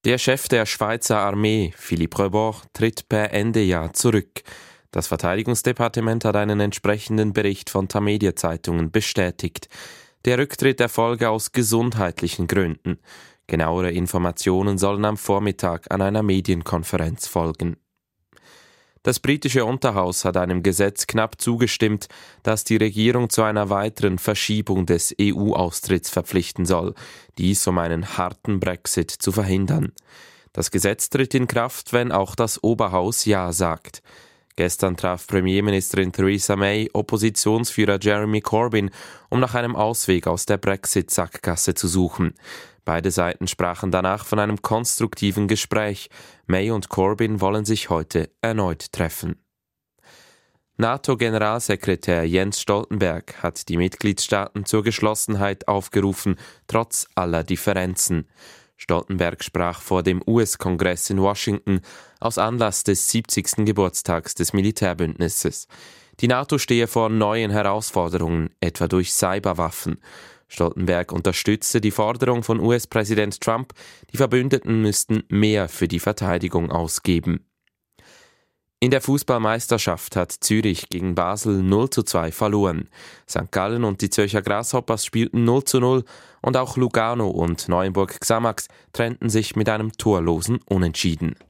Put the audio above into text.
Der Chef der Schweizer Armee, Philippe Reborn, tritt per Ende Jahr zurück. Das Verteidigungsdepartement hat einen entsprechenden Bericht von Tamedia-Zeitungen bestätigt. Der Rücktritt erfolge aus gesundheitlichen Gründen. Genauere Informationen sollen am Vormittag an einer Medienkonferenz folgen. Das britische Unterhaus hat einem Gesetz knapp zugestimmt, das die Regierung zu einer weiteren Verschiebung des EU-Austritts verpflichten soll, dies um einen harten Brexit zu verhindern. Das Gesetz tritt in Kraft, wenn auch das Oberhaus Ja sagt. Gestern traf Premierministerin Theresa May Oppositionsführer Jeremy Corbyn, um nach einem Ausweg aus der Brexit-Sackgasse zu suchen. Beide Seiten sprachen danach von einem konstruktiven Gespräch. May und Corbyn wollen sich heute erneut treffen. NATO-Generalsekretär Jens Stoltenberg hat die Mitgliedstaaten zur Geschlossenheit aufgerufen, trotz aller Differenzen. Stoltenberg sprach vor dem US-Kongress in Washington aus Anlass des 70. Geburtstags des Militärbündnisses. Die NATO stehe vor neuen Herausforderungen, etwa durch Cyberwaffen. Stoltenberg unterstützte die Forderung von US-Präsident Trump, die Verbündeten müssten mehr für die Verteidigung ausgeben. In der Fußballmeisterschaft hat Zürich gegen Basel 0:2 verloren. St. Gallen und die Zürcher Grasshoppers spielten 0:0 und auch Lugano und Neuenburg Xamax trennten sich mit einem torlosen Unentschieden.